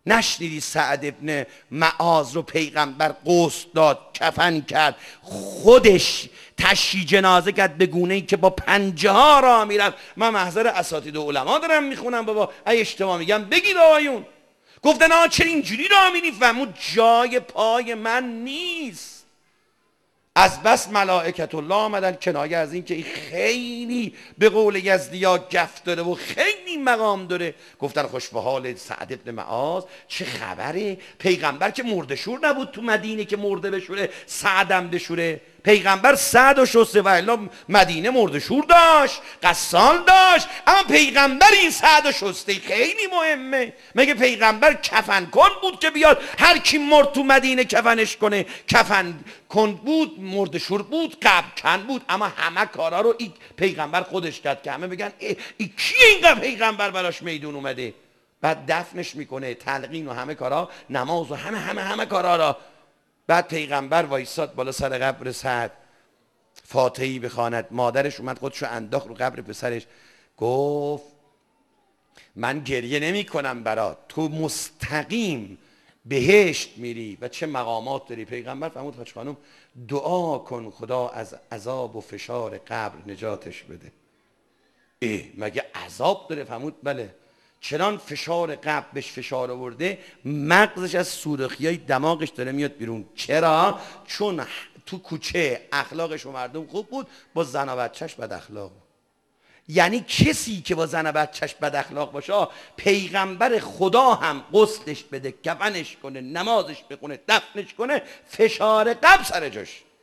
نشنیدی سعد ابن معاذ رو پیغمبر غسل داد، کفن کرد، خودش تشییع جنازه کرد به گونه‌ای که با پنجه ها راه میرفت. من محضر اساتید و علما دارم میخونم بابا، ای اشتباه میگم بگید آقایون. گفتن آقا چرا اینجوری راه میری؟ فهمود جای پای من نیست. از بس ملائکت الله آمدن کنایه از این که این خیلی به قول یزدیا گف داره و خیلی مقام داره. گفتن خوش به حال سعد ابن معاذ، چه خبره؟ پیغمبر که مرده شور نبود تو مدینه که مرده بشوره سعدم بشوره. پیغمبر سعد و شسته و الا مدینه مرده شور داشت، قسال داشت، اما پیغمبر این سعد و شسته خیلی مهمه. مگه پیغمبر کفن کن بود که بیاد هر کی مرد تو مدینه کفنش کنه؟ کفن کن بود، مرده شور بود، قبر کن بود، اما همه کارا رو این پیغمبر خودش کرد که همه بگن ای کیه اینقدر پیغمبر براش میدون اومده. بعد دفنش میکنه، تلقین و همه کارا، نماز و همه کارا را. بعد پیغمبر وایساد بالا سر قبر سعد، فاتحه‌ای بخواند. مادرش اومد خودشو انداخت رو قبر پسرش، گفت من گریه نمی کنم برات، تو مستقیم بهشت میری و چه مقامات داری. پیغمبر فرمود حاج خانم دعا کن خدا از عذاب و فشار قبر نجاتش بده. مگه عذاب داره؟ فرمود بله. چنان فشار قبر بهش فشار آورده مغزش از سوراخیای دماغش داره میاد بیرون. چرا؟ چون تو کوچه اخلاقش و مردم خوب بود، با زن و بچهش بد اخلاق. یعنی کسی که با زن و بچهش بد اخلاق باشه، پیغمبر خدا هم غسلش بده، کفنش کنه، نمازش بخونه، دفنش کنه، فشار قبر سر جاش.